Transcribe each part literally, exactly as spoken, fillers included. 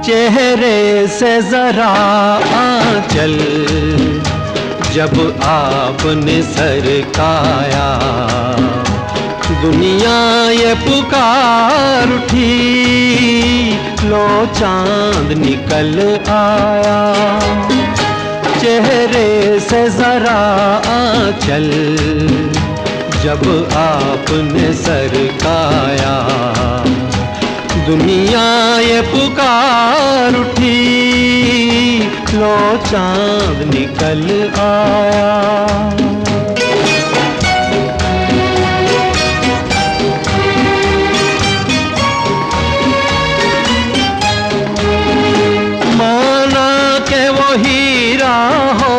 चेहरे से जरा आंचल जब आपने सरकाया, दुनिया ये पुकार उठी, लो चांद निकल आया। चेहरे से जरा आंचल जब आपने सरकाया, दुनिया ये पुकार उठी, लो चांद निकल आया। माना के वो हीरा हो,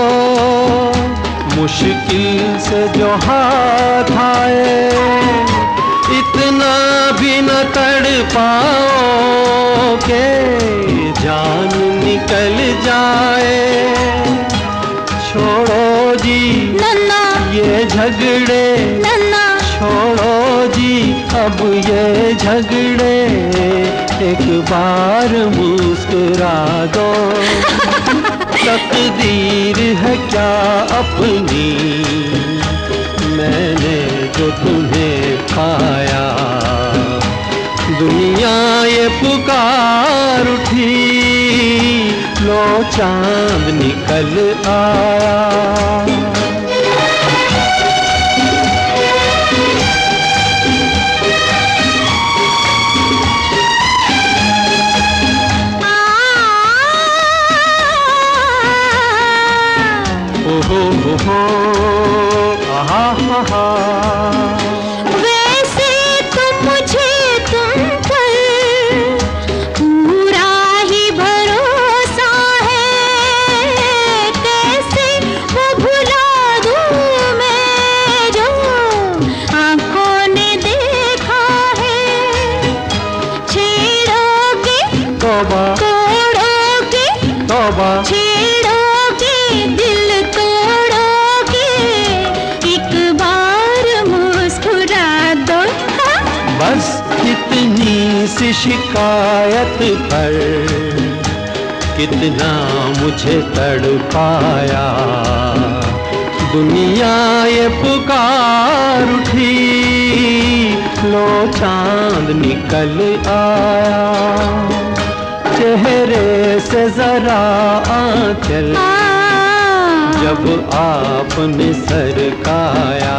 मुश्किल से जो हाथ आए, इतना भी न तड़ पाओ के जान निकल जाए। छोड़ो जी नन्ना ये झगड़े, नन्ना छोड़ो जी अब ये झगड़े, एक बार मुस्कुरा दो। तकदीर है क्या अपनी, मैंने जो तुम्हें पाया, दुनिया ये पुकार उठी, लो चांद निकल आया। ओहो हो हो आहा हा हा। वैसे तो मुझे तुम पर पूरा ही भरोसा है, कैसे वो भुला दूं मैं जो आंखों ने देखा है। छेड़ोगे तौबा तोड़ोगे, तौबा छेड़ोगे दिल तोड़ोगे, एक बार मुस्कुरा दो। बस कितनी सी शिकायत पर कितना मुझे तड़पाया, दुनिया ये पुकार उठी, लो चांद निकल आया। चेहरे से जरा आंचल जब आपने सरकाया,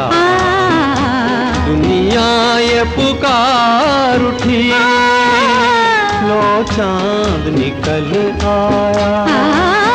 दुनिया ये पुकार उठी, लो चांद निकल आया।